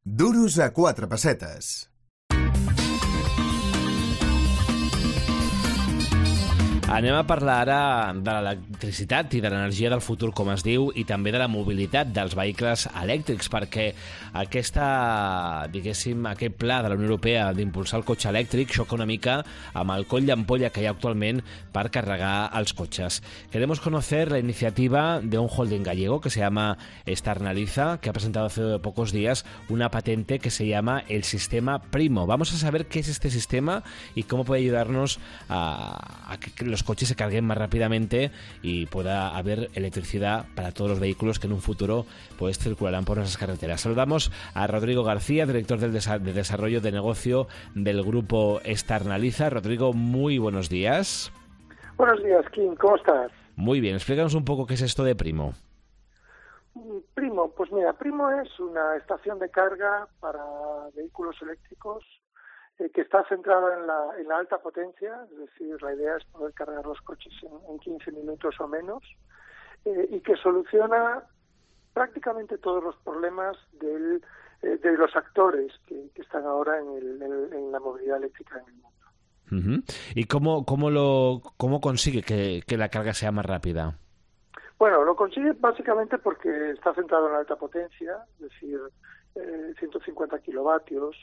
Duros a quatre pessetes. Anem a parlar ara de l'electricitat i de l'energia del futur, com es diu, i també de la mobilitat dels vehicles elèctrics, perquè aquest pla de la Unió Europea d'impulsar el cotxe elèctric xoca una mica amb el coll d'ampolla que hi ha actualment per carregar els cotxes. Queremos conocer la iniciativa de un holding gallego que se llama Starnaliza, que ha presentado hace pocos días una patente que se llama el sistema Primo. Vamos a saber qué es este sistema y cómo puede ayudarnos a que los coches se carguen más rápidamente y pueda haber electricidad para todos los vehículos que en un futuro pues circularán por nuestras carreteras. Saludamos a Rodrigo García, director de desarrollo de negocio del grupo Starnaliza. Rodrigo, muy buenos días. Buenos días, Kim, ¿cómo estás? Muy bien, explícanos un poco qué es esto de Primo. Primo, pues mira, Primo es una estación de carga para vehículos eléctricos que está centrada en la alta potencia, es decir, la idea es poder cargar los coches en 15 minutos o menos, y que soluciona prácticamente todos los problemas de los actores que están ahora en la movilidad eléctrica en el mundo. Uh-huh. ¿Y cómo consigue que la carga sea más rápida? Bueno, lo consigue básicamente porque está centrado en la alta potencia, es decir, 150 kilovatios,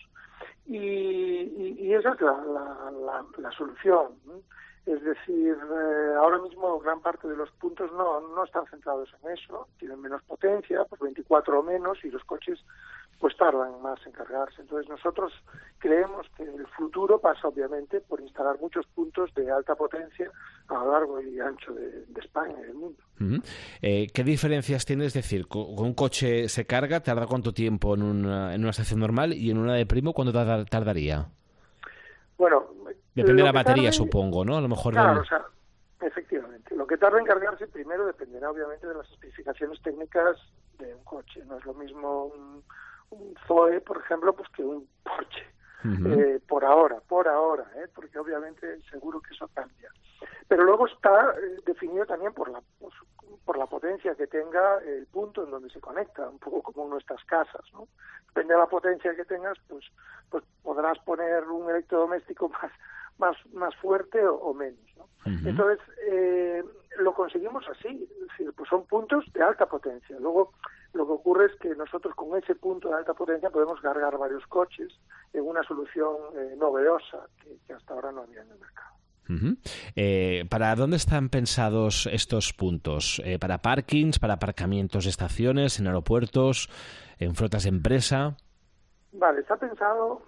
y esa es la solución, ¿no? Es decir, ahora mismo gran parte de los puntos no están centrados en eso, tienen menos potencia, pues 24 o menos, y los coches pues tardan más en cargarse. Entonces nosotros creemos que el futuro pasa obviamente por instalar muchos puntos de alta potencia a lo largo y ancho de España y del mundo. Uh-huh. ¿Qué diferencias tiene? Es decir, con un coche se carga, ¿tarda cuánto tiempo en una estación normal, y en una de Primo cuánto tardaría? Bueno, depende de la batería, supongo, ¿no? A lo mejor claro, o sea, efectivamente. Lo que tarda en cargarse primero dependerá obviamente de las especificaciones técnicas de un coche. No es lo mismo un Zoe, por ejemplo, pues que un Porsche. Uh-huh. Por ahora, porque obviamente seguro que eso cambia. Pero luego está definido también por la potencia que tenga el punto en donde se conecta, un poco como en nuestras casas, ¿no? Depende de la potencia que tengas, pues podrás poner un electrodoméstico más fuerte o menos, ¿no? Uh-huh. Entonces, lo conseguimos así, es decir, pues son puntos de alta potencia. Luego, lo que ocurre es que nosotros con ese punto de alta potencia podemos cargar varios coches en una solución novedosa que hasta ahora no había en el mercado. Uh-huh. ¿Para dónde están pensados estos puntos? ¿Para parkings, para aparcamientos de estaciones, en aeropuertos, en flotas de empresa? Vale, está pensado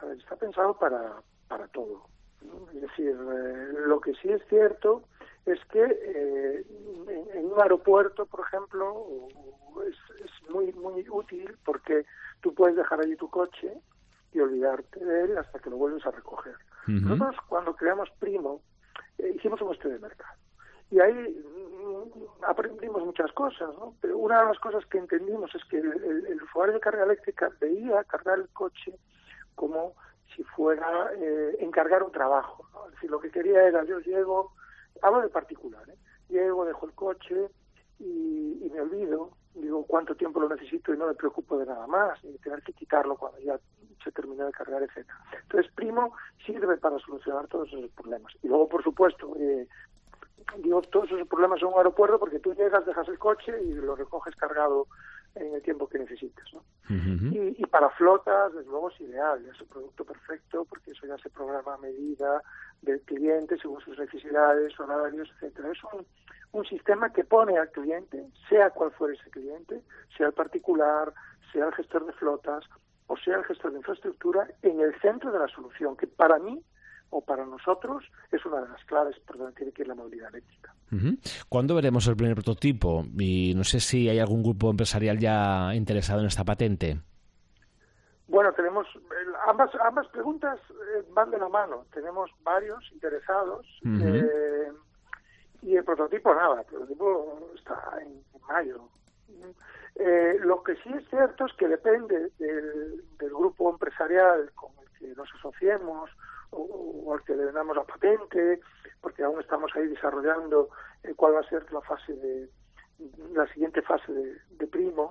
para todo, ¿no? Es decir, lo que sí es cierto es que en un aeropuerto, por ejemplo, es muy útil porque tú puedes dejar allí tu coche y olvidarte de él hasta que lo vuelves a recoger. Uh-huh. Nosotros, cuando creamos Primo, hicimos un estudio de mercado. Y ahí aprendimos muchas cosas, ¿no? Pero una de las cosas que entendimos es que el usuario de carga eléctrica veía cargar el coche como si fuera encargar un trabajo, ¿no? Es decir, lo que quería era, yo llego, hablo de particular, llego, dejo el coche y me olvido, digo cuánto tiempo lo necesito y no me preocupo de nada más, ni de tener que quitarlo cuando ya se terminó de cargar, etcétera. Entonces, Primo sirve para solucionar todos esos problemas. Y luego, por supuesto, digo todos esos problemas en un aeropuerto porque tú llegas, dejas el coche y lo recoges cargado en el tiempo que necesites, ¿no? Uh-huh. Y para flotas, desde luego, es ideal, es un producto perfecto porque eso ya se programa a medida del cliente según sus necesidades, horarios, etcétera. Es un sistema que pone al cliente, sea cual fuere ese cliente, sea el particular, sea el gestor de flotas o sea el gestor de infraestructura, en el centro de la solución, que para mí o para nosotros es una de las claves por donde tiene que ir la movilidad eléctrica. Uh-huh. ¿Cuándo veremos el primer prototipo? Y no sé si hay algún grupo empresarial ya interesado en esta patente. Bueno, tenemos ambas preguntas van de la mano. Tenemos varios interesados. Uh-huh. Y el prototipo está en mayo. Lo que sí es cierto es que depende del grupo empresarial con el que nos asociemos o al que le damos la patente, porque aún estamos ahí desarrollando cuál va a ser la siguiente fase de Primo.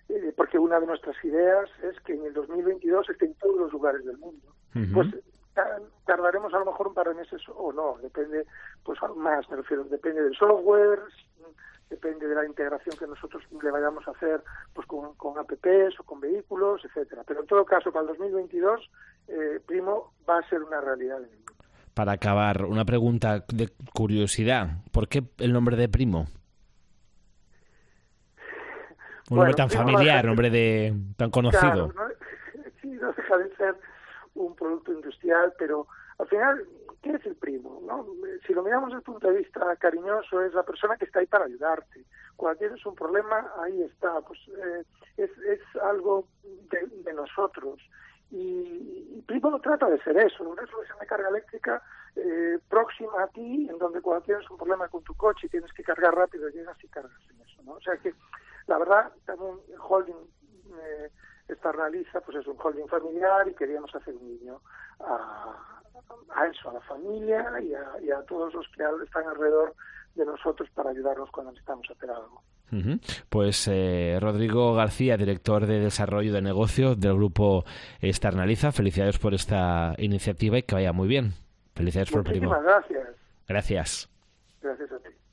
porque una de nuestras ideas es que en el 2022 esté en todos los lugares del mundo. Pues tardaremos a lo mejor un par de meses o no, depende, pues más, me refiero, depende del software, depende de la integración que nosotros le vayamos a hacer pues con apps o con vehículos, etcétera. Pero en todo caso, para el 2022, Primo va a ser una realidad en el mundo. Para acabar, una pregunta de curiosidad. ¿Por qué el nombre de Primo? Un nombre tan familiar, un nombre tan conocido. Claro, sí, no deja de ser un producto industrial, pero al final, ¿qué es el primo? ¿No? Si lo miramos desde el punto de vista cariñoso, es la persona que está ahí para ayudarte. Cuando tienes un problema, ahí está. Pues es algo de nosotros. Y Primo no trata de ser eso, una solución de carga eléctrica próxima a ti, en donde cuando tienes un problema con tu coche y tienes que cargar rápido, llegas y cargas en eso, ¿no? O sea que, la verdad, también el holding Starnaliza, pues es un holding familiar y queríamos hacer un guiño a eso, a la familia y a todos los que están alrededor de nosotros para ayudarnos cuando necesitamos hacer algo. Pues Rodrigo García, director de desarrollo de negocio del grupo Starnaliza, felicidades por esta iniciativa y que vaya muy bien. Felicidades por Primo. Muchísimas gracias. Gracias. Gracias a ti.